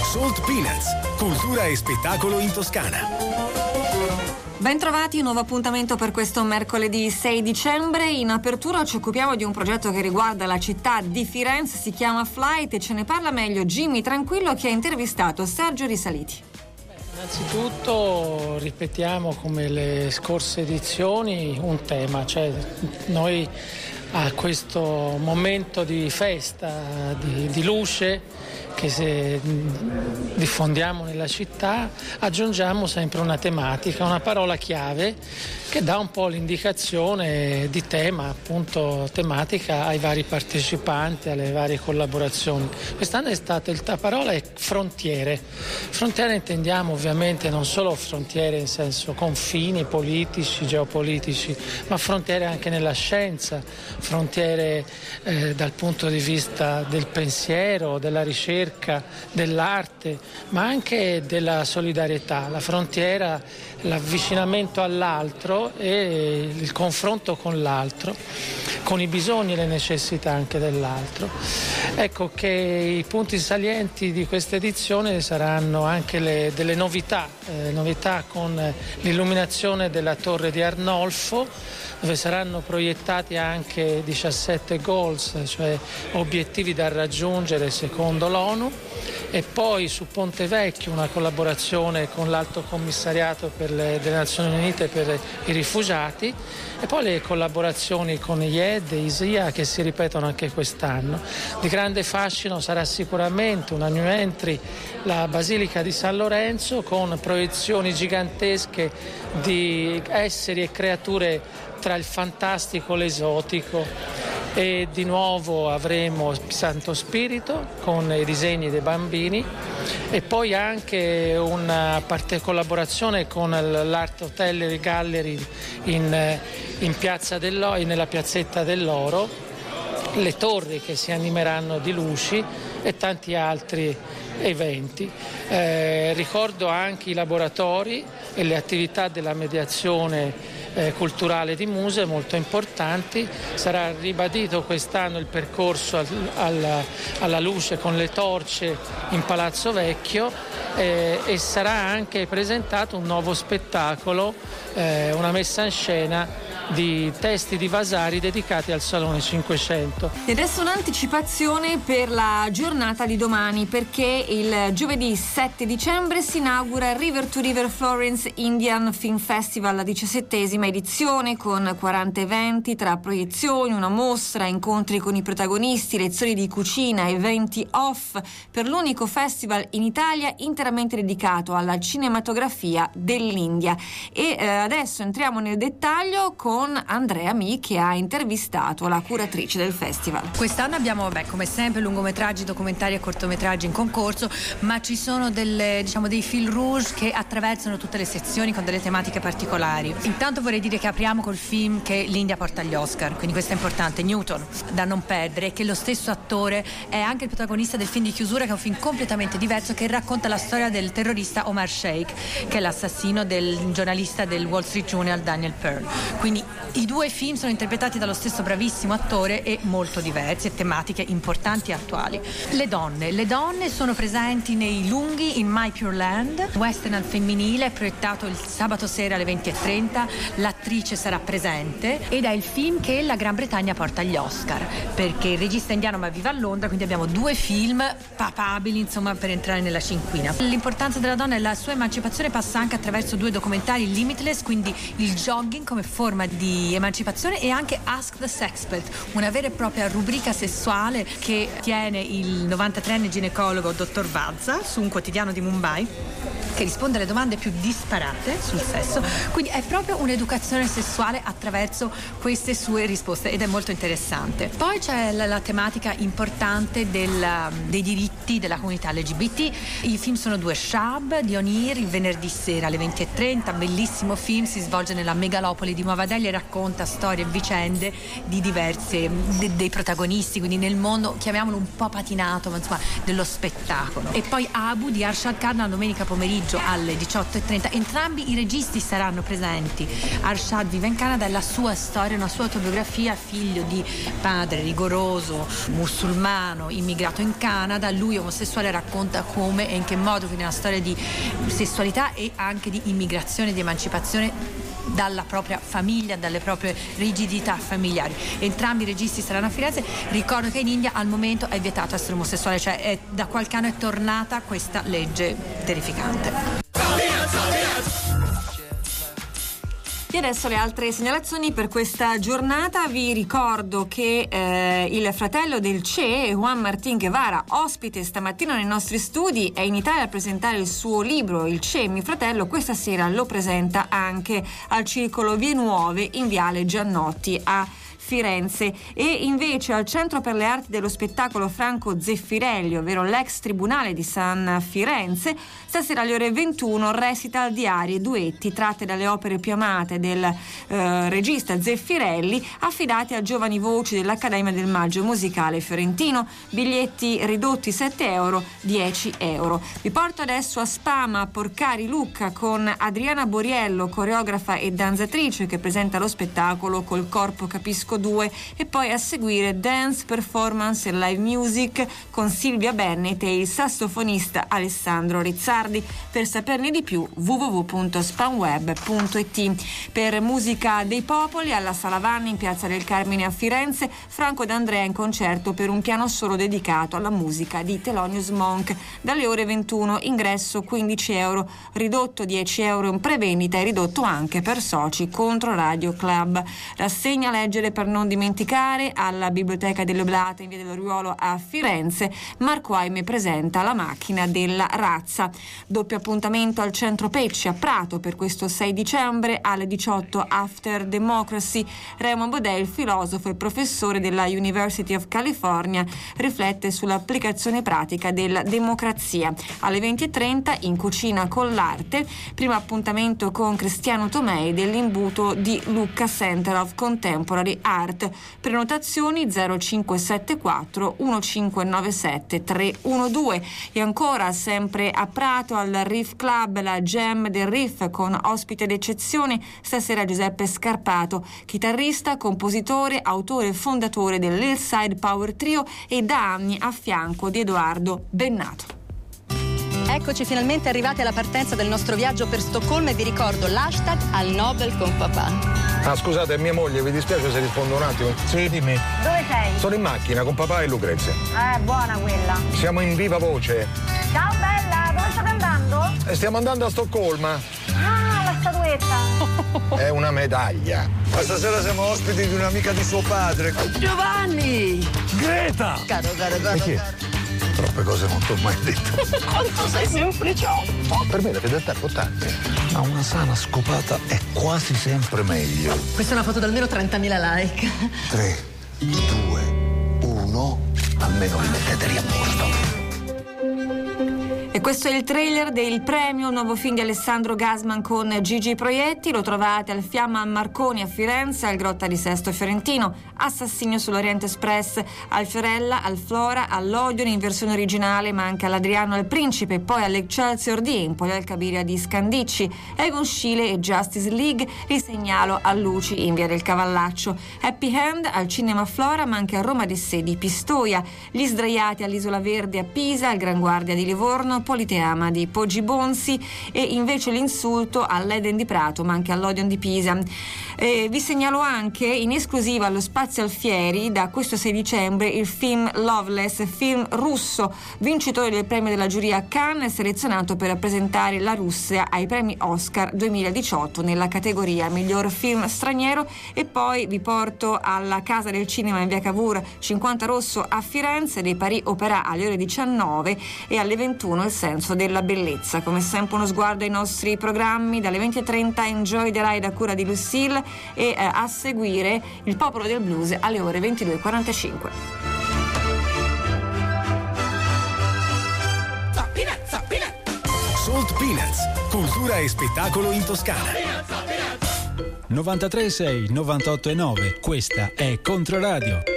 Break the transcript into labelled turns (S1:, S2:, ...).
S1: Salt Peanuts, cultura e spettacolo in Toscana.
S2: Bentrovati, un nuovo appuntamento per questo mercoledì 6 dicembre. In apertura ci occupiamo di un progetto che riguarda la città di Firenze, si chiama Flight e ce ne parla meglio Jimmy Tranquillo, che ha intervistato Sergio Risaliti.
S3: Innanzitutto ripetiamo come le scorse edizioni un tema, cioè noi a questo momento di festa, di luce che diffondiamo nella città, aggiungiamo sempre una tematica, una parola chiave che dà un po' l'indicazione di tema, appunto tematica ai vari partecipanti, alle varie collaborazioni. Quest'anno la parola è frontiere. Frontiere intendiamo ovviamente non solo frontiere in senso confini politici, geopolitici, ma frontiere anche nella scienza, frontiere dal punto di vista del pensiero, della ricerca, dell'arte, ma anche della solidarietà. La frontiera, l'avvicinamento all'altro e il confronto con l'altro, con i bisogni e le necessità anche dell'altro. Ecco che i punti salienti di questa edizione saranno anche delle novità con l'illuminazione della Torre di Arnolfo, dove saranno proiettati anche 17 goals, cioè obiettivi da raggiungere secondo l'ONU, e poi su Ponte Vecchio una collaborazione con l'Alto Commissariato delle Nazioni Unite per i rifugiati, e poi le collaborazioni con IED e ISIA che si ripetono anche quest'anno. Di grande fascino sarà sicuramente una new entry, la Basilica di San Lorenzo, con proiezioni gigantesche di esseri e creature tra il fantastico e l'esotico, e di nuovo avremo Santo Spirito con i disegni dei bambini, e poi anche una collaborazione con l'Art Hotel Gallery in Piazza nella piazzetta dell'Oro, le torri che si animeranno di luci e tanti altri eventi. Ricordo anche i laboratori e le attività della mediazione culturale di Muse, molto importanti. Sarà ribadito quest'anno il percorso alla luce con le torce in Palazzo Vecchio, e sarà anche presentato un nuovo spettacolo, una messa in scena di testi di Vasari dedicati al Salone 500.
S2: E adesso un'anticipazione per la giornata di domani, perché il giovedì 7 dicembre si inaugura River to River Florence Indian Film Festival, la 17ª edizione, con 40 eventi tra proiezioni, una mostra, incontri con i protagonisti, lezioni di cucina, eventi off, per l'unico festival in Italia interamente dedicato alla cinematografia dell'India. E adesso entriamo nel dettaglio con Andrea Mi, che ha intervistato la curatrice del festival.
S4: Quest'anno abbiamo, come sempre, lungometraggi, documentari e cortometraggi in concorso, ma ci sono dei fil rouge che attraversano tutte le sezioni con delle tematiche particolari. Intanto vorrei dire che apriamo col film che l'India porta agli Oscar, quindi questo è importante, Newton, da non perdere, che lo stesso attore è anche il protagonista del film di chiusura, che è un film completamente diverso, che racconta la storia del terrorista Omar Sheikh, che è l'assassino del giornalista del Wall Street Journal Daniel Pearl. Quindi i due film sono interpretati dallo stesso bravissimo attore e molto diversi, e tematiche importanti e attuali. Le donne sono presenti nei lunghi in My Pure Land, western al femminile, proiettato il sabato sera alle 20:30. L'attrice sarà presente ed è il film che la Gran Bretagna porta agli Oscar, perché il regista indiano ma vive a Londra, quindi abbiamo due film papabili, insomma, per entrare nella cinquina. L'importanza della donna e la sua emancipazione passa anche attraverso due documentari, Limitless, quindi il jogging come forma di emancipazione, e anche Ask the Sexpert, una vera e propria rubrica sessuale che tiene il 93enne ginecologo dottor Vazza su un quotidiano di Mumbai, che risponde alle domande più disparate sul sesso. Quindi è proprio un'educazione sessuale attraverso queste sue risposte, ed è molto interessante. Poi c'è la tematica importante dei diritti della comunità LGBT. I film sono due: Shab di Onir, il venerdì sera alle 20:30, bellissimo film, si svolge nella megalopoli di Nuova Delhi e racconta storie e vicende di dei protagonisti, quindi nel mondo, chiamiamolo un po' patinato, ma insomma dello spettacolo. E poi Abu di Arshad Khan, la domenica pomeriggio pomeriggio alle 18:30. Entrambi i registi saranno presenti. Arshad vive in Canada e la sua storia, una sua autobiografia, figlio di padre rigoroso, musulmano, immigrato in Canada. Lui omosessuale, racconta come e in che modo, quindi una storia di sessualità e anche di immigrazione, di emancipazione dalla propria famiglia, dalle proprie rigidità familiari. Entrambi i registi saranno a Firenze. Ricordo che in India al momento è vietato essere omosessuale, cioè da qualche anno è tornata questa legge terrificante.
S2: E adesso le altre segnalazioni per questa giornata. Vi ricordo che il fratello del Che, Juan Martín Guevara, ospite stamattina nei nostri studi, è in Italia a presentare il suo libro Il Che, mio fratello. Questa sera lo presenta anche al Circolo Vie Nuove in Viale Giannotti a Firenze. E invece al Centro per le Arti dello Spettacolo Franco Zeffirelli, ovvero l'ex Tribunale di San Firenze, stasera alle ore 21 recital di arie e duetti tratte dalle opere più amate del regista Zeffirelli, affidati a giovani voci dell'Accademia del Maggio Musicale Fiorentino. Biglietti ridotti €7, €10. Vi porto adesso a Spama, a Porcari Lucca, con Adriana Boriello, coreografa e danzatrice, che presenta lo spettacolo Col corpo capisco 2, e poi a seguire dance, performance e live music con Silvia Bennett e il sassofonista Alessandro Rizzardi. Per saperne di più www.spanweb.it. Per Musica dei Popoli, alla Sala Vanni in Piazza del Carmine a Firenze, Franco D'Andrea in concerto per un piano solo dedicato alla musica di Thelonious Monk. Dalle ore 21, ingresso €15, ridotto €10 in prevendita e ridotto anche per soci contro Radio Club. Rassegna leggere per non dimenticare alla Biblioteca delle Oblate in Via dell'Oriuolo a Firenze. Marco Aime presenta La macchina della razza. Doppio appuntamento al Centro Pecci a Prato per questo 6 dicembre alle 18 After Democracy. Raymond Bodè, filosofo e professore della University of California, riflette sull'applicazione pratica della democrazia. Alle 20:30 in Cucina con l'arte, primo appuntamento con Cristiano Tomei dell'imbuto di Lucca Center of Contemporary Art. Prenotazioni 0574 1597 312. E ancora sempre a Prato al Riff Club la Jam del Riff con ospite d'eccezione stasera Giuseppe Scarpato, chitarrista, compositore, autore e fondatore dell'Hillside Power Trio e da anni a fianco di Edoardo Bennato.
S5: Eccoci finalmente arrivati alla partenza del nostro viaggio per Stoccolma e vi ricordo l'hashtag al Nobel con papà.
S6: Ah, scusate, è mia moglie, vi dispiace se rispondo un attimo? Sì, dimmi.
S7: Dove sei?
S6: Sono in macchina con papà e Lucrezia.
S7: Buona quella.
S6: Siamo in viva voce.
S7: Ciao bella, dove state andando?
S6: Stiamo andando a Stoccolma.
S7: Ah, la statuetta.
S6: È una medaglia.
S8: Ma stasera siamo ospiti di un'amica di suo padre.
S5: Giovanni!
S8: Greta!
S5: Caro.
S6: Perché?
S8: Troppe cose non ti ho mai detto.
S5: Quanto sei sempliciotto!
S6: Per me la fedeltà è importante.
S8: Ma una sana scopata è quasi sempre meglio.
S5: Questa è una foto da almeno 30.000 like.
S8: 3, 2, 1. Almeno li metteteli a posto.
S2: E questo è il trailer del Premio, il nuovo film di Alessandro Gasman con Gigi Proietti. Lo trovate al Fiamma Marconi a Firenze, al Grotta di Sesto Fiorentino, Assassinio sull'Oriente Express al Fiorella, al Flora, all'Odeon in versione originale, ma anche all'Adriano al Principe, poi all'Excelsior di Empoli, al Cabiria di Scandicci, Egon Schiele e Justice League li segnalo a Luci in Via del Cavallaccio, Happy Hand al Cinema Flora, ma anche a Roma de Sé di Pistoia, Gli Sdraiati all'Isola Verde a Pisa, al Gran Guardia di Livorno, Politeama di Poggi Bonsi e invece L'Insulto all'Eden di Prato, ma anche all'Odeon di Pisa. Vi segnalo anche in esclusiva allo Spazio Alfieri da questo 6 dicembre il film Loveless, film russo, vincitore del premio della giuria a Cannes, selezionato per rappresentare la Russia ai premi Oscar 2018 nella categoria miglior film straniero. E poi vi porto alla Casa del Cinema in via Cavour 50 Rosso a Firenze, dei Paris Opéra alle ore 19 e alle 21 Il senso della bellezza. Come sempre uno sguardo ai nostri programmi dalle 20:30 Enjoy the Ride a cura di Lucille e a seguire Il Popolo del Blues alle ore 22:45.
S1: Salt Peanuts, cultura e spettacolo in Toscana.
S9: 93.6, 98.9, questa è Controradio.